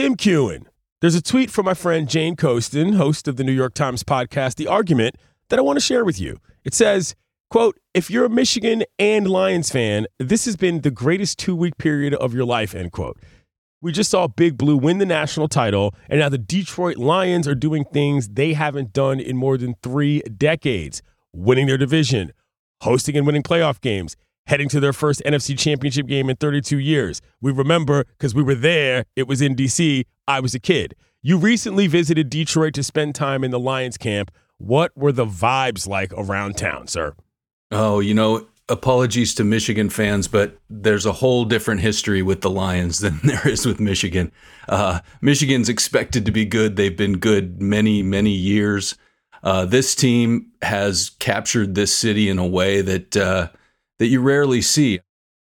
Tim Kewen. There's a tweet from my friend Jane Coaston, host of the New York Times podcast, The Argument, that I want to share with you. It says, quote, if you're a Michigan and Lions fan, this has been the greatest 2-week period of your life, end quote. We just saw Big Blue win the national title, and now the Detroit Lions are doing things they haven't done in more than 3 decades. Winning their division, hosting and winning playoff games, heading to their first NFC championship game in 32 years. We remember because we were there. It was in D.C. I was a kid. You recently visited Detroit to spend time in the Lions camp. What were the vibes like around town, sir? Oh, apologies to Michigan fans, but there's a whole different history with the Lions than there is with Michigan. Michigan's expected to be good. They've been good many, many years. This team has captured this city in a way that you rarely see.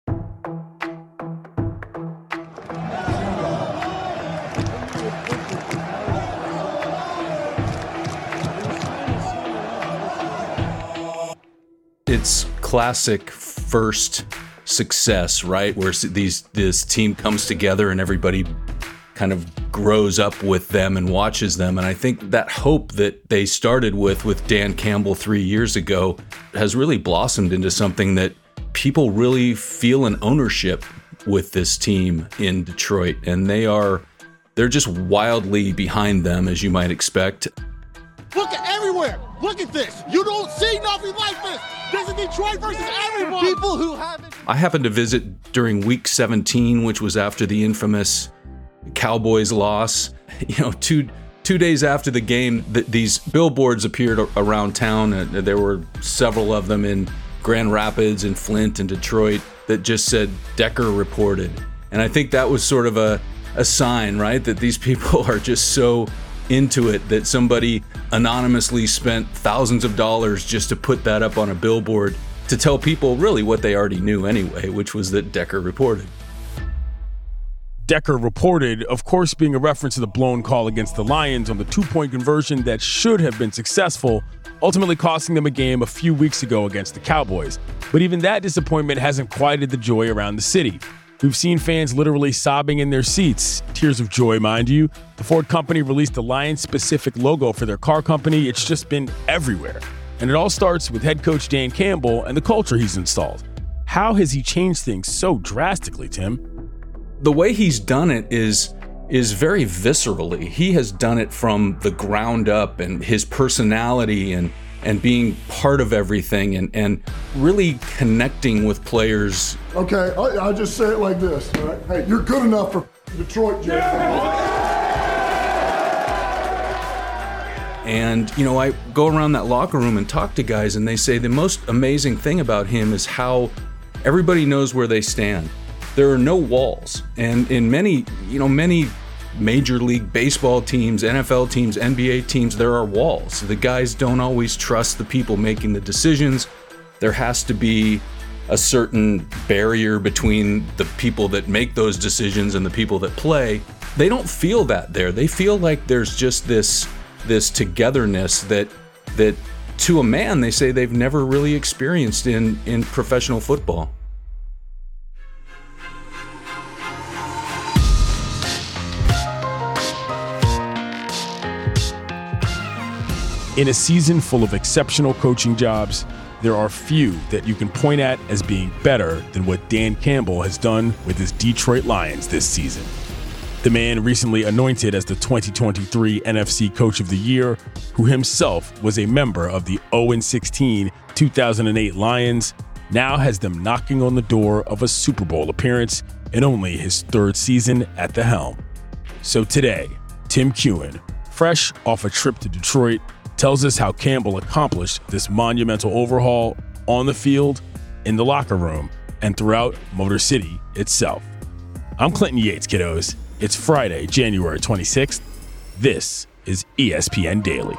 It's classic first success, right? Where this team comes together and everybody kind of grows up with them and watches them. And I think that hope that they started with Dan Campbell 3 years ago has really blossomed into something that people really feel an ownership with this team in Detroit. And they're just wildly behind them, as you might expect. Look at everywhere. Look at this. You don't see nothing like this. This is Detroit versus everyone. People who haven't. I happened to visit during week 17, which was after the infamous Cowboys loss. 2 days after the game, these billboards appeared around town. There were several of them in Grand Rapids and Flint and Detroit that just said Decker reported. And I think that was sort of a sign, right? That these people are just so into it that somebody anonymously spent thousands of dollars just to put that up on a billboard to tell people really what they already knew anyway, which was that Decker reported. Decker reported, of course, being a reference to the blown call against the Lions on the 2-point conversion that should have been successful, ultimately costing them a game a few weeks ago against the Cowboys. But even that disappointment hasn't quieted the joy around the city. We've seen fans literally sobbing in their seats. Tears of joy, mind you. The Ford company released the Lions-specific logo for their car company. It's just been everywhere. And it all starts with head coach Dan Campbell and the culture he's installed. How has he changed things so drastically, Tim? The way he's done it is very viscerally. He has done it from the ground up, and his personality and being part of everything and really connecting with players. Okay, I'll just say it like this. All right? Hey, you're good enough for Detroit, Jason. And, I go around that locker room and talk to guys, and they say the most amazing thing about him is how everybody knows where they stand. There are no walls. And in many Major League Baseball teams, NFL teams, NBA teams, there are walls. The guys don't always trust the people making the decisions. There has to be a certain barrier between the people that make those decisions and the people that play. They don't feel that there. They feel like there's just this togetherness that to a man, they say they've never really experienced in professional football. In a season full of exceptional coaching jobs, there are few that you can point at as being better than what Dan Campbell has done with his Detroit Lions this season. The man recently anointed as the 2023 NFC Coach of the Year, who himself was a member of the 0-16 2008 Lions, now has them knocking on the door of a Super Bowl appearance in only his 3rd season at the helm. So today, Tim Kewen, fresh off a trip to Detroit, tells us how Campbell accomplished this monumental overhaul on the field, in the locker room, and throughout Motor City itself. I'm Clinton Yates, kiddos. It's Friday, January 26th. This is ESPN Daily.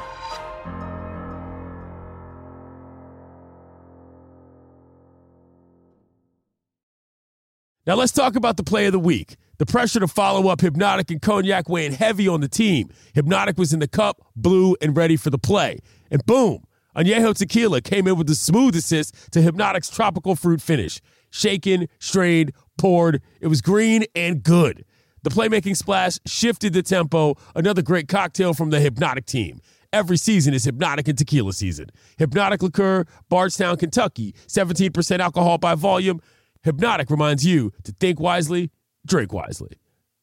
Now let's talk about the play of the week. The pressure to follow up Hypnotic and Cognac weighing heavy on the team. Hypnotic was in the cup, blue, and ready for the play. And boom, Añejo Tequila came in with the smooth assist to Hypnotic's tropical fruit finish. Shaken, strained, poured. It was green and good. The playmaking splash shifted the tempo. Another great cocktail from the Hypnotic team. Every season is Hypnotic and tequila season. Hypnotic Liqueur, Bardstown, Kentucky, 17% alcohol by volume. Hypnotic reminds you to think wisely, drink wisely.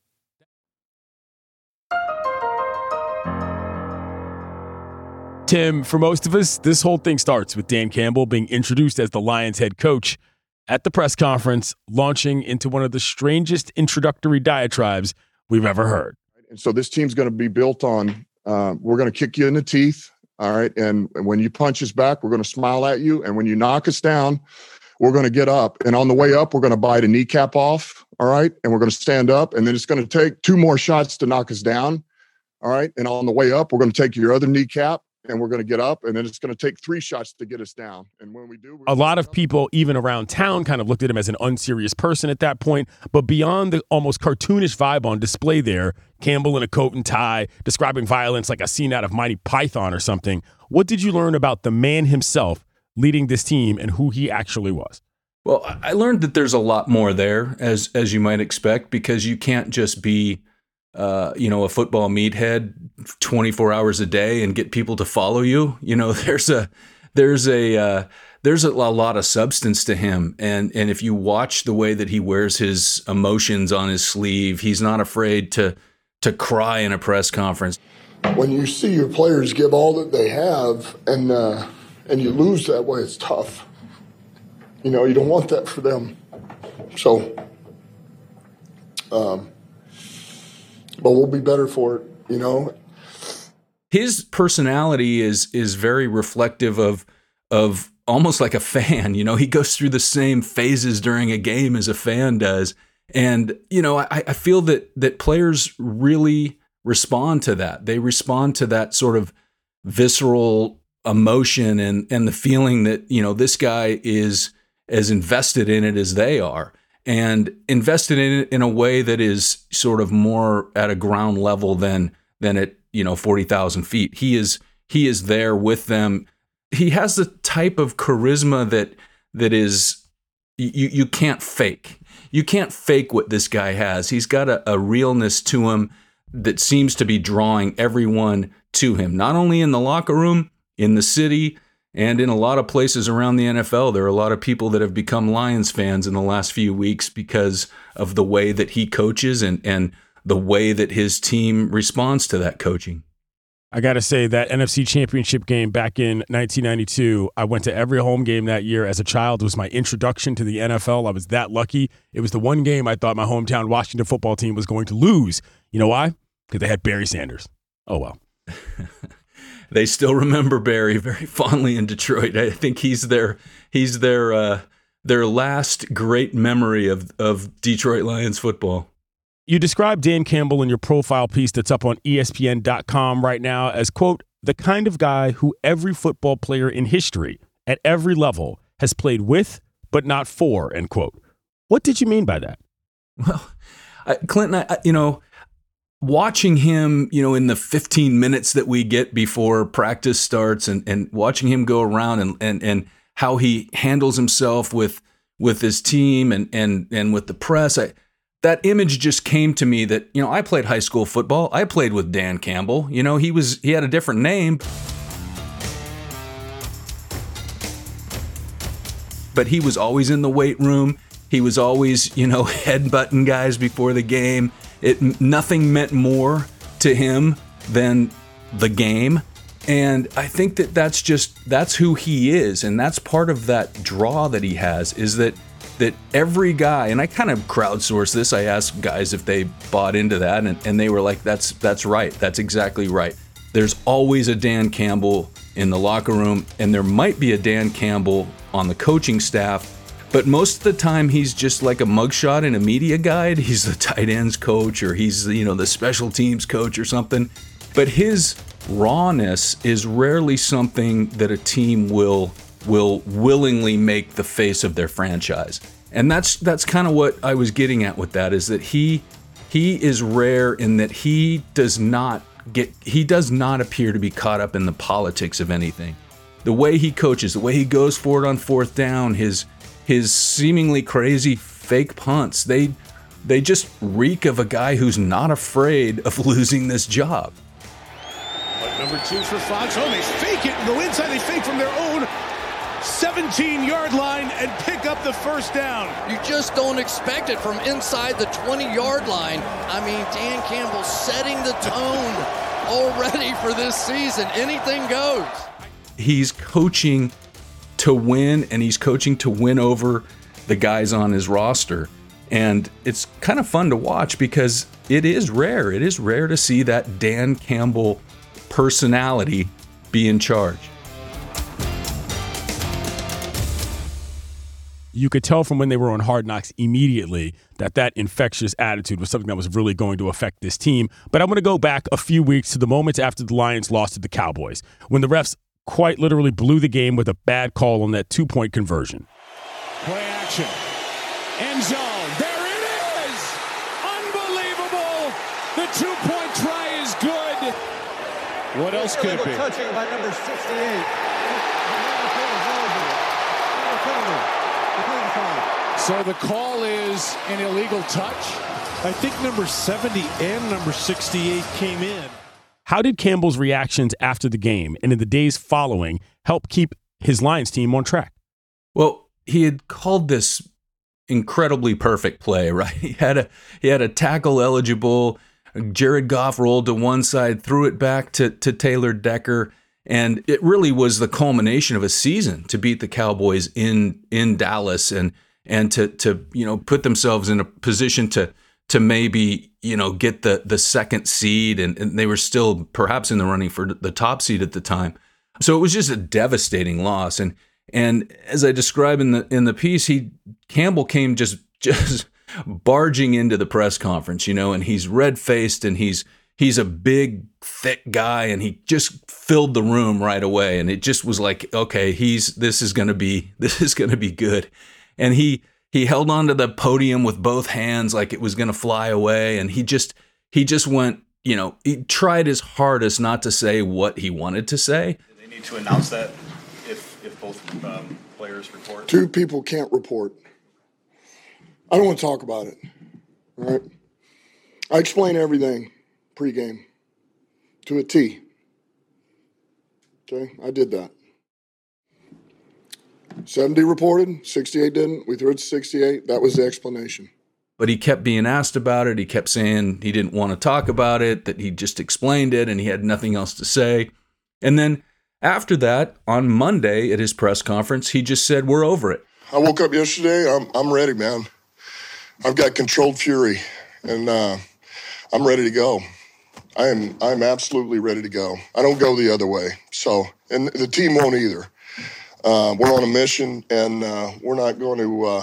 Tim, for most of us, this whole thing starts with Dan Campbell being introduced as the Lions head coach at the press conference, launching into one of the strangest introductory diatribes we've ever heard. And so this team's going to be built on, we're going to kick you in the teeth, all right? And when you punch us back, we're going to smile at you. And when you knock us down, we're going to get up. And on the way up, we're going to bite a kneecap off, all right? And we're going to stand up. And then it's going to take 2 more shots to knock us down, all right? And on the way up, we're going to take your other kneecap. And we're going to get up, and then it's going to take 3 shots to get us down. And when we do, a lot of people, even around town, kind of looked at him as an unserious person at that point. But beyond the almost cartoonish vibe on display there, Campbell in a coat and tie, describing violence like a scene out of Monty Python or something. What did you learn about the man himself leading this team and who he actually was? Well, I learned that there's a lot more there, as you might expect, because you can't just be a football meathead 24 hours a day and get people to follow you. There's a lot of substance to him. And if you watch the way that he wears his emotions on his sleeve, he's not afraid to cry in a press conference. When you see your players give all that they have and you lose that way, it's tough. You don't want that for them. So, but we'll be better for it, His personality is very reflective of almost like a fan. He goes through the same phases during a game as a fan does. And, I feel that players really respond to that. They respond to that sort of visceral emotion and the feeling that, this guy is as invested in it as they are. And invested in it in a way that is sort of more at a ground level than at 40,000 feet. He is there with them. He has the type of charisma that is you can't fake. You can't fake what this guy has. He's got a realness to him that seems to be drawing everyone to him. Not only in the locker room, in the city, and in a lot of places around the NFL, there are a lot of people that have become Lions fans in the last few weeks because of the way that he coaches and the way that his team responds to that coaching. I got to say that NFC Championship game back in 1992, I went to every home game that year as a child. It was my introduction to the NFL. I was that lucky. It was the one game I thought my hometown Washington football team was going to lose. You know why? Because they had Barry Sanders. Oh, well. They still remember Barry very fondly in Detroit. I think he's their last great memory of Detroit Lions football. You described Dan Campbell in your profile piece that's up on ESPN.com right now as, quote, the kind of guy who every football player in history at every level has played with but not for, end quote. What did you mean by that? Well, Clinton, watching him, in the 15 minutes that we get before practice starts and watching him go around and how he handles himself with his team and with the press, that image just came to me that, I played high school football. I played with Dan Campbell. He had a different name, but he was always in the weight room. He was always, headbutting guys before the game. Nothing meant more to him than the game. And I think that's who he is. And that's part of that draw that he has, is that every guy, and I kind of crowdsourced this. I asked guys if they bought into that, and they were like, that's right. That's exactly right. There's always a Dan Campbell in the locker room, and there might be a Dan Campbell on the coaching staff. But most of the time, he's just like a mugshot in a media guide. He's the tight ends coach, or he's the special teams coach or something. But his rawness is rarely something that a team will willingly make the face of their franchise. And that's kind of what I was getting at with that, is that he is rare in that he does not appear to be caught up in the politics of anything. The way he coaches, the way he goes for it on fourth down, his seemingly crazy fake punts, they they just reek of a guy who's not afraid of losing this job. But number 2 for Fox. Oh, they fake it and go inside. They fake from their own 17-yard line and pick up the first down. You just don't expect it from inside the 20-yard line. I mean, Dan Campbell setting the tone already for this season. Anything goes. He's coaching to win, and he's coaching to win over the guys on his roster. And it's kind of fun to watch because it is rare. It is rare to see that Dan Campbell personality be in charge. You could tell from when they were on Hard Knocks immediately that infectious attitude was something that was really going to affect this team. But I'm going to go back a few weeks to the moments after the Lions lost to the Cowboys, when the refs quite literally blew the game with a bad call on that 2-point conversion. Play action. End zone. There it is. Unbelievable. The 2-point try is good. What else could it be? Touching by number 68. So the call is an illegal touch. I think number 70 and number 68 came in. How did Campbell's reactions after the game and in the days following help keep his Lions team on track? Well, he had called this incredibly perfect play, right? He had a tackle eligible. Jared Goff rolled to one side, threw it back to Taylor Decker, and it really was the culmination of a season to beat the Cowboys in Dallas and to put themselves in a position to maybe get the second seed, and they were still perhaps in the running for the top seed at the time. So it was just a devastating loss, and as I describe in the piece, Campbell came just barging into the press conference, and he's red-faced, and he's a big, thick guy, and he just filled the room right away, and it just was like, okay, this is gonna be good, and he held onto the podium with both hands like it was gonna fly away, and he just went, he tried his hardest not to say what he wanted to say. Do they need to announce that if both players report? 2 people can't report. I don't want to talk about it. All right. I explain everything pregame to a T. Okay, I did that. 70 reported, 68 didn't. We threw it to 68. That was the explanation. But he kept being asked about it. He kept saying he didn't want to talk about it, that he just explained it and he had nothing else to say. And then after that, on Monday at his press conference, he just said, we're over it. I woke up yesterday. I'm ready, man. I've got controlled fury, and I'm ready to go. I'm absolutely ready to go. I don't go the other way. So, and the team won't either. We're on a mission, and we're not going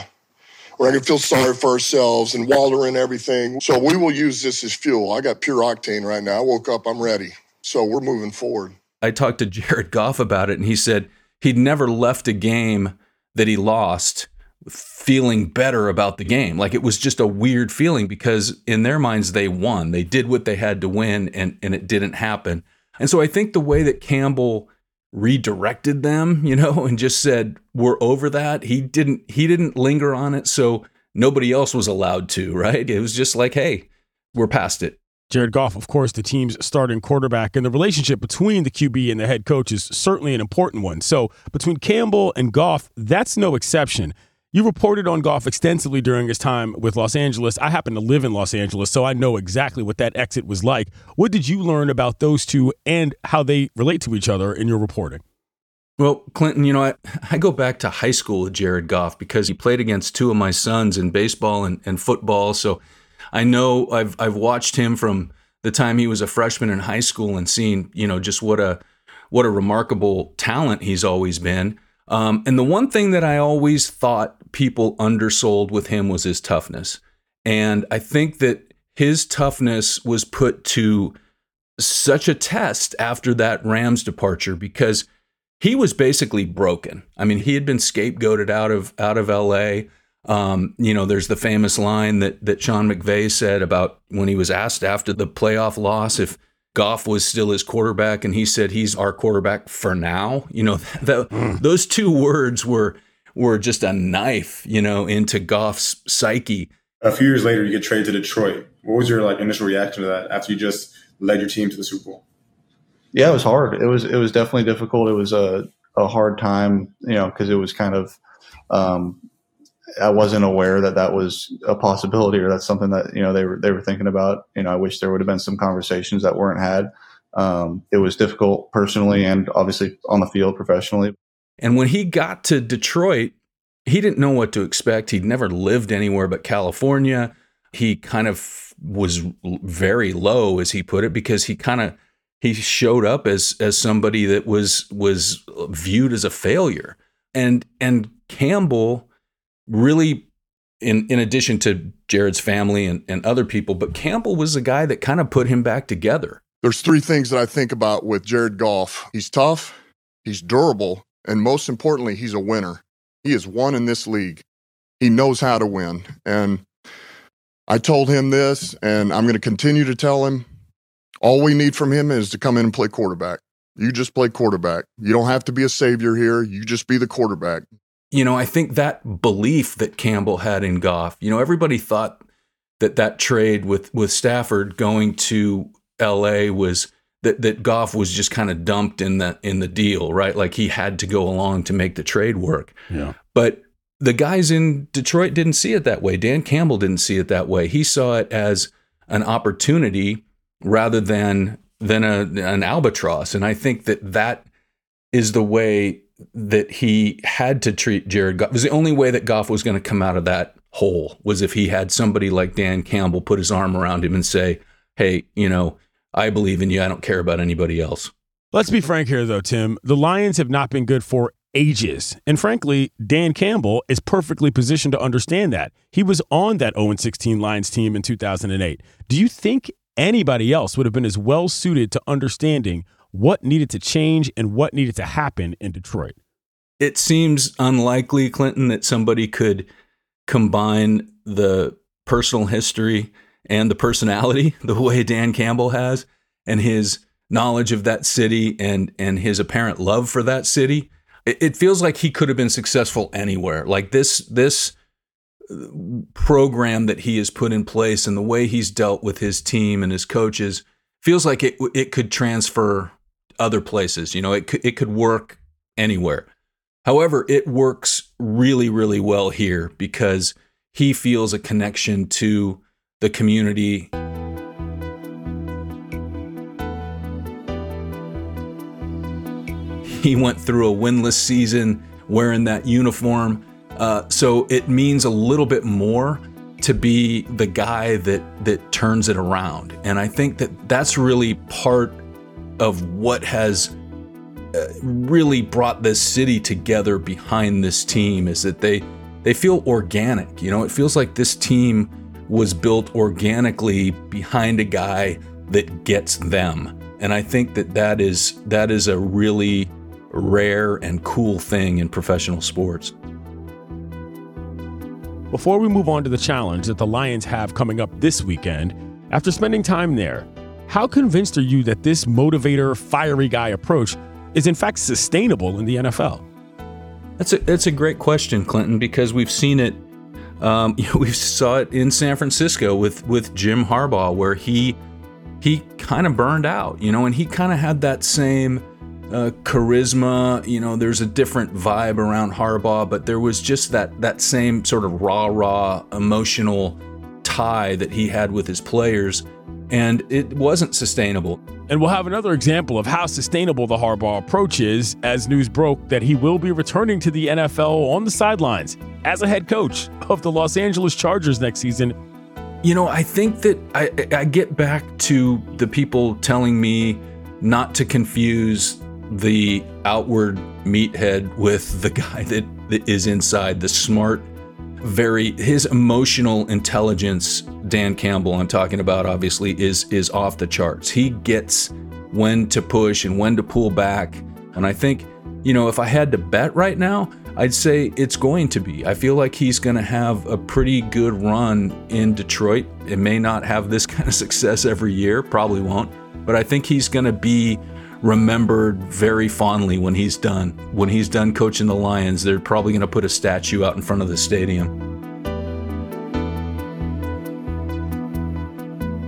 to feel sorry for ourselves and wallow in everything. So we will use this as fuel. I got pure octane right now. I woke up, I'm ready. So we're moving forward. I talked to Jared Goff about it, and he said he'd never left a game that he lost feeling better about the game. Like, it was just a weird feeling because in their minds they won. They did what they had to win, and it didn't happen. And so I think the way that Campbell redirected them, and just said, we're over that. He didn't linger on it, so nobody else was allowed to, right? It was just like, hey, we're past it. Jared Goff, of course, the team's starting quarterback, and the relationship between the QB and the head coach is certainly an important one. So between Campbell and Goff, that's no exception. You reported on Goff extensively during his time with Los Angeles. I happen to live in Los Angeles, so I know exactly what that exit was like. What did you learn about those two and how they relate to each other in your reporting? Well, Clinton, I go back to high school with Jared Goff because he played against 2 of my sons in baseball and football. So I know I've watched him from the time he was a freshman in high school and seen, just what a remarkable talent he's always been. And the one thing that I always thought people undersold with him was his toughness. And I think that his toughness was put to such a test after that Rams departure because he was basically broken. I mean, he had been scapegoated out of LA. There's the famous line that Sean McVay said about when he was asked after the playoff loss if Goff was still his quarterback, and he said he's our quarterback for now. Those 2 words were just a knife, into Goff's psyche. A few years later, you get traded to Detroit. What was your initial reaction to that after you just led your team to the Super Bowl? Yeah, it was hard. It was definitely difficult. It was a hard time, because it was kind of I wasn't aware that was a possibility, or that's something that they were thinking about. I wish there would have been some conversations that weren't had. It was difficult personally and obviously on the field professionally. And when he got to Detroit, he didn't know what to expect. He'd never lived anywhere but California. He kind of was very low, as he put it, because he showed up as somebody that was viewed as a failure. And Campbell really, in addition to Jared's family and other people, but Campbell was the guy that kind of put him back together. There's three things that I think about with Jared Goff. He's tough, he's durable, and most importantly, he's a winner. He has won in this league. He knows how to win. And I told him this, and I'm going to continue to tell him, all we need from him is to come in and play quarterback. You just play quarterback. You don't have to be a savior here. You just be the quarterback. I think that belief that Campbell had in Goff, everybody thought that trade with Stafford going to LA was that Goff was just kind of dumped in the deal, right? Like he had to go along to make the trade work. Yeah. But the guys in Detroit didn't see it that way. Dan Campbell didn't see it that way. He saw it as an opportunity rather than an albatross. And I think that is the way that he had to treat Jared Goff. It was the only way that Goff was going to come out of that hole, was if he had somebody like Dan Campbell put his arm around him and say, hey, I believe in you. I don't care about anybody else. Let's be frank here, though, Tim. The Lions have not been good for ages. And frankly, Dan Campbell is perfectly positioned to understand that. He was on that 0-16 Lions team in 2008. Do you think anybody else would have been as well suited to understanding what needed to change and what needed to happen in Detroit? It seems unlikely, Clinton, that somebody could combine the personal history and the personality the way Dan Campbell has, and his knowledge of that city and his apparent love for that city. It feels like he could have been successful anywhere. Like this program that he has put in place and the way he's dealt with his team and his coaches feels like it could transfer other places. It could work anywhere. However, it works really, really well here because he feels a connection to the community. He went through a winless season wearing that uniform. So it means a little bit more to be the guy that turns it around. And I think that's really part of what has really brought this city together behind this team, is that they feel organic. It feels like this team was built organically behind a guy that gets them. And I think that is a really rare and cool thing in professional sports. Before we move on to the challenge that the Lions have coming up this weekend, after spending time there, how convinced are you that this motivator, fiery guy approach is in fact sustainable in the NFL? That's a great question, Clinton, because we've seen it. We saw it in San Francisco with Jim Harbaugh, where he kind of burned out, and he kind of had that same charisma. There's a different vibe around Harbaugh, but there was just that same sort of raw emotional tie that he had with his players, and it wasn't sustainable. And we'll have another example of how sustainable the Harbaugh approach is as news broke that he will be returning to the NFL on the sidelines as a head coach of the Los Angeles Chargers next season. I think that I get back to the people telling me not to confuse the outward meathead with the guy that is inside, the smart, his emotional intelligence. Dan Campbell, I'm talking about, obviously, is off the charts. He gets when to push and when to pull back. And I think, if I had to bet right now, I'd say it's going to be. I feel like he's going to have a pretty good run in Detroit. It may not have this kind of success every year, probably won't, but I think he's going to be remembered very fondly when he's done. When he's done coaching the Lions, they're probably going to put a statue out in front of the stadium.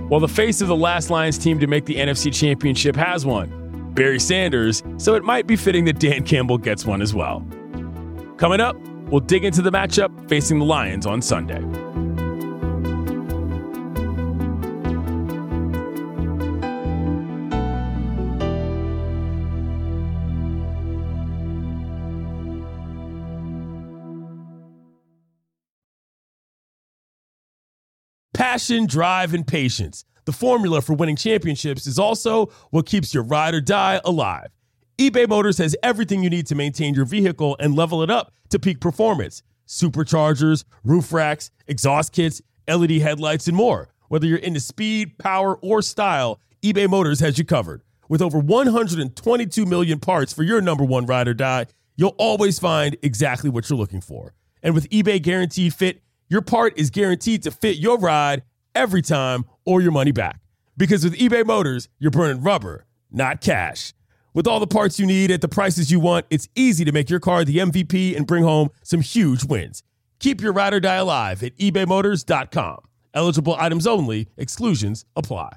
Well, the face of the last Lions team to make the NFC Championship has one, Barry Sanders, so it might be fitting that Dan Campbell gets one as well. Coming up, we'll dig into the matchup facing the Lions on Sunday. Passion, drive, and patience. The formula for winning championships is also what keeps your ride or die alive. eBay Motors has everything you need to maintain your vehicle and level it up to peak performance. Superchargers, roof racks, exhaust kits, LED headlights, and more. Whether you're into speed, power, or style, eBay Motors has you covered. With over 122 million parts for your number one ride or die, you'll always find exactly what you're looking for. And with eBay Guaranteed Fit, your part is guaranteed to fit your ride every time or your money back. Because with eBay Motors, you're burning rubber, not cash. With all the parts you need at the prices you want, it's easy to make your car the MVP and bring home some huge wins. Keep your ride or die alive at ebaymotors.com. Eligible items only. Exclusions apply.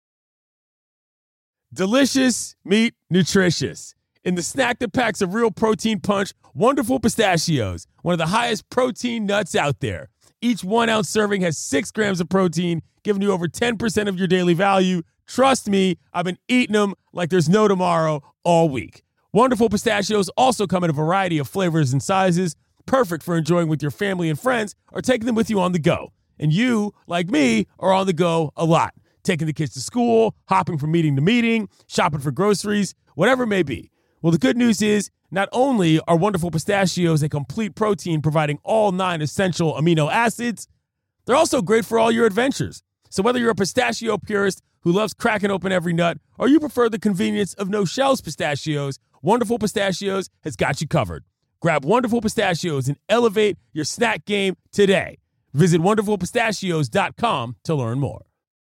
Delicious, meat, nutritious. In the snack that packs a real protein punch, Wonderful Pistachios, one of the highest protein nuts out there. Each 1 ounce serving has 6 grams of protein, giving you over 10% of your daily value. Trust me, I've been eating them like there's no tomorrow all week. Wonderful Pistachios also come in a variety of flavors and sizes, perfect for enjoying with your family and friends or taking them with you on the go. And you, like me, are on the go a lot, taking the kids to school, hopping from meeting to meeting, shopping for groceries, whatever it may be. Well, the good news is, not only are Wonderful Pistachios a complete protein providing all 9 essential amino acids, they're also great for all your adventures. So whether you're a pistachio purist who loves cracking open every nut, or you prefer the convenience of no-shells pistachios, Wonderful Pistachios has got you covered. Grab Wonderful Pistachios and elevate your snack game today. Visit WonderfulPistachios.com to learn more.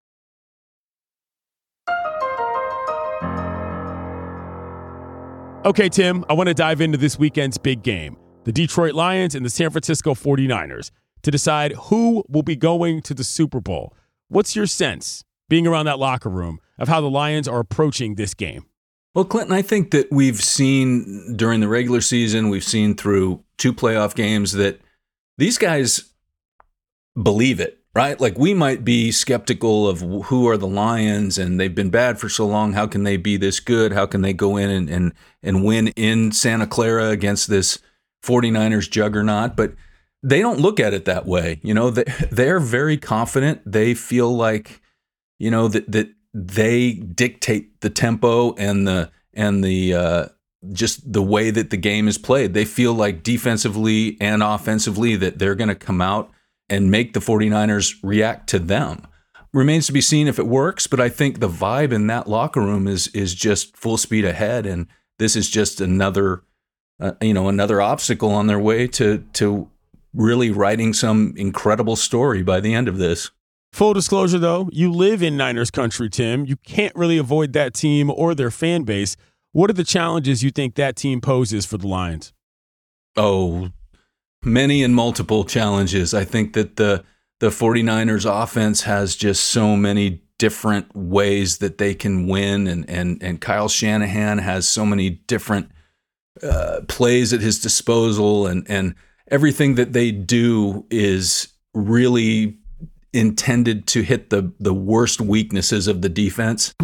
Okay, Tim, I want to dive into this weekend's big game, the Detroit Lions and the San Francisco 49ers, to decide who will be going to the Super Bowl. What's your sense, being around that locker room, of how the Lions are approaching this game? Well, Clinton, I think that we've seen during the regular season, we've seen through 2 playoff games that these guys believe it, right? Like, we might be skeptical of who are the Lions and they've been bad for so long. How can they be this good? How can they go in and win in Santa Clara against this 49ers juggernaut? But they don't look at it that way. You know, they're very confident. They feel like, you know, that they dictate the tempo and the just the way that the game is played. They feel like defensively and offensively that they're going to come out and make the 49ers react to them. Remains to be seen if it works, but I think the vibe in that locker room is just full speed ahead, and this is just another obstacle on their way to really writing some incredible story by the end of this. Full disclosure, though, you live in Niners country, Tim. You can't really avoid that team or their fan base. What are the challenges you think that team poses for the Lions? Oh, many and multiple challenges. I think that the 49ers offense has just so many different ways that they can win, and Kyle Shanahan has so many different plays at his disposal, and everything that they do is really intended to hit the worst weaknesses of the defense.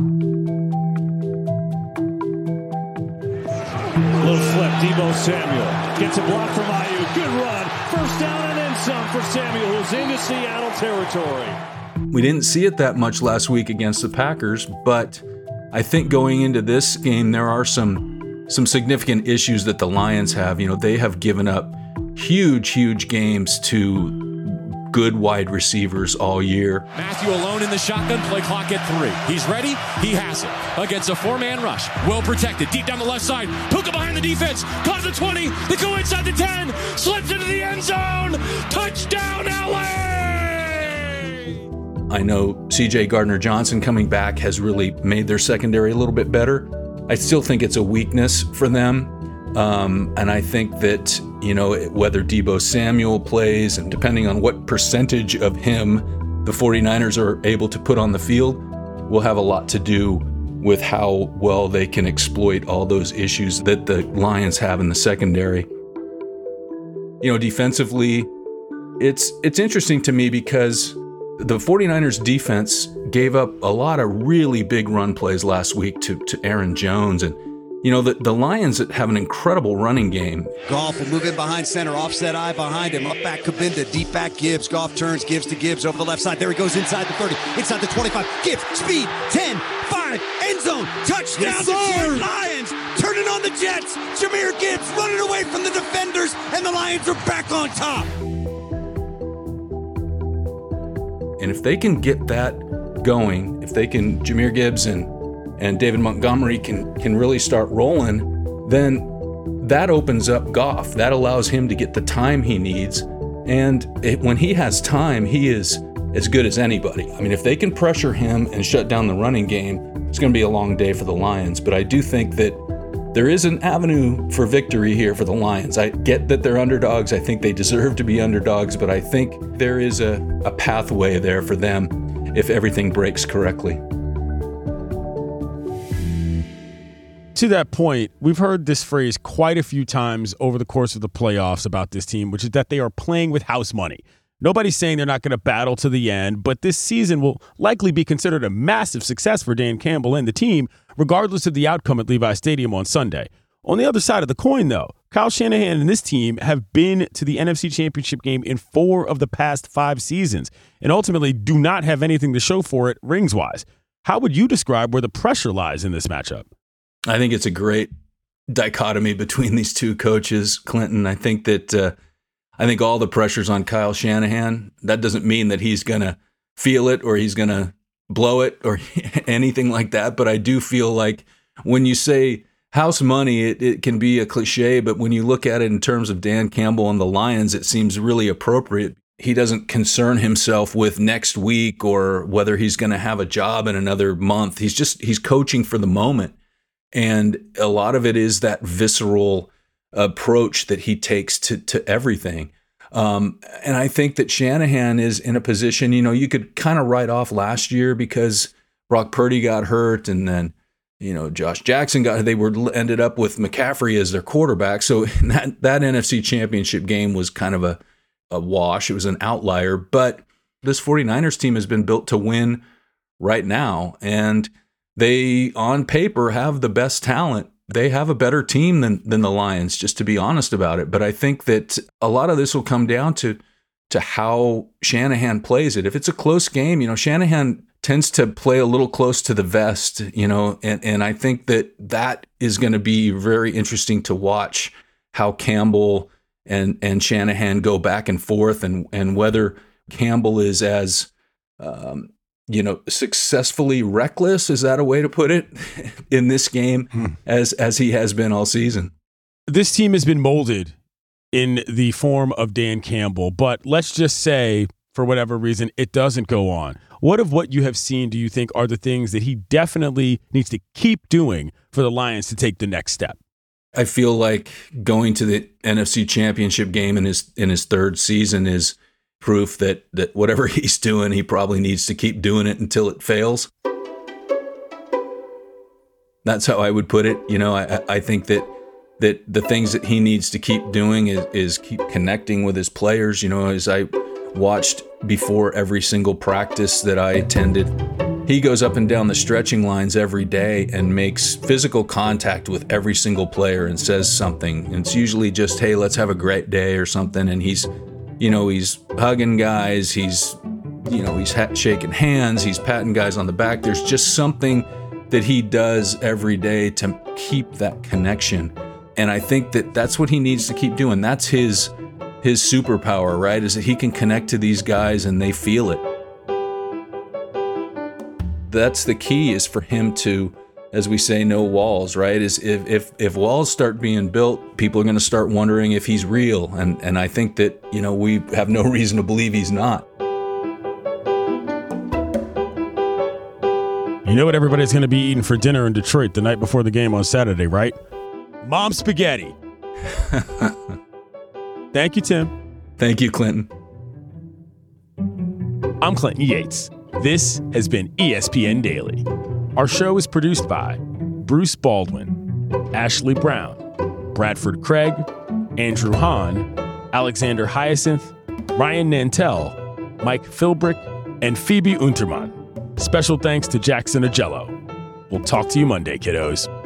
Little flip, Deebo Samuel gets a block from Ayuk. Good run. First down and then some for Samuel, who's into Seattle territory. We didn't see it that much last week against the Packers, but I think going into this game, there are some significant issues that the Lions have. You know, they have given up huge games to good wide receivers all year. Matthew alone in the shotgun, play clock at 3. He's ready. He has it against a 4-man rush. Well protected. Deep down the left side. Puka behind the defense. Caught the 20. They go inside the 10. Slips into the end zone. Touchdown, LA! I know CJ Gardner-Johnson coming back has really made their secondary a little bit better. I still think it's a weakness for them. And I think that, you know, whether Deebo Samuel plays and depending on what percentage of him the 49ers are able to put on the field will have a lot to do with how well they can exploit all those issues that the Lions have in the secondary. You know, defensively, it's interesting to me because the 49ers defense gave up a lot of really big run plays last week to Aaron Jones. And, you know, the Lions have an incredible running game. Goff will move in behind center, offset eye behind him, up back Kabinda, deep back Gibbs. Goff turns, Gibbs to Gibbs over the left side. There he goes inside the 30, inside the 25. Gibbs, speed, 10, 5, end zone, touchdown, yes, Detroit Lions, turning on the Jets. Jahmyr Gibbs running away from the defenders, and the Lions are back on top. And if they can get that going, if they can, Jahmyr Gibbs and David Montgomery can really start rolling, then that opens up Goff. That allows him to get the time he needs. And when he has time, he is as good as anybody. I mean, if they can pressure him and shut down the running game, it's going to be a long day for the Lions. But I do think that there is an avenue for victory here for the Lions. I get that they're underdogs. I think they deserve to be underdogs, but I think there is a pathway there for them if everything breaks correctly. To that point, we've heard this phrase quite a few times over the course of the playoffs about this team, which is that they are playing with house money. Nobody's saying they're not going to battle to the end, but this season will likely be considered a massive success for Dan Campbell and the team, regardless of the outcome at Levi Stadium on Sunday. On the other side of the coin, though, Kyle Shanahan and this team have been to the NFC Championship game in 4 of the past 5 seasons and ultimately do not have anything to show for it rings-wise. How would you describe where the pressure lies in this matchup? I think it's a great dichotomy between these two coaches, Clinton. I think that I think all the pressure's on Kyle Shanahan. That doesn't mean that he's going to feel it or he's going to blow it or anything like that. But I do feel like when you say house money, it can be a cliche. But when you look at it in terms of Dan Campbell and the Lions, it seems really appropriate. He doesn't concern himself with next week or whether he's going to have a job in another month. He's coaching for the moment. And a lot of it is that visceral approach that he takes to everything. And I think that Shanahan is in a position, you know, you could kind of write off last year because Brock Purdy got hurt and then, you know, Josh Jackson ended up with McCaffrey as their quarterback. So that NFC Championship game was kind of a wash. It was an outlier. But this 49ers team has been built to win right now. And they, on paper, have the best talent. They have a better team than the Lions, just to be honest about it. But I think that a lot of this will come down to how Shanahan plays it. If it's a close game, you know, Shanahan tends to play a little close to the vest, you know, and I think that is going to be very interesting to watch how Campbell and Shanahan go back and forth and whether Campbell is as you know, successfully reckless, is that a way to put it, in this game as he has been all season? This team has been molded in the form of Dan Campbell, but let's just say, for whatever reason, it doesn't go on. What of what you have seen do you think are the things that he definitely needs to keep doing for the Lions to take the next step? I feel like going to the NFC Championship game in his third season is proof that whatever he's doing, he probably needs to keep doing it until it fails. That's how I would put it. You know, I think that the things that he needs to keep doing is keep connecting with his players. You know, as I watched before every single practice that I attended, he goes up and down the stretching lines every day and makes physical contact with every single player and says something. And it's usually just, hey, let's have a great day or something. And he's hugging guys, he's shaking hands, he's patting guys on the back. There's just something that he does every day to keep that connection. And I think that that's what he needs to keep doing. That's his superpower, right? Is that he can connect to these guys and they feel it. That's the key, is for him to, as we say, no walls, right? Is if walls start being built, people are going to start wondering if he's real. And I think that, you know, we have no reason to believe he's not. You know what everybody's going to be eating for dinner in Detroit the night before the game on Saturday, right? Mom spaghetti. Thank you, Tim. Thank you, Clinton. I'm Clinton Yates. This has been ESPN Daily. Our show is produced by Bruce Baldwin, Ashley Brown, Bradford Craig, Andrew Hahn, Alexander Hyacinth, Ryan Nantel, Mike Philbrick, and Phoebe Unterman. Special thanks to Jackson Agello. We'll talk to you Monday, kiddos.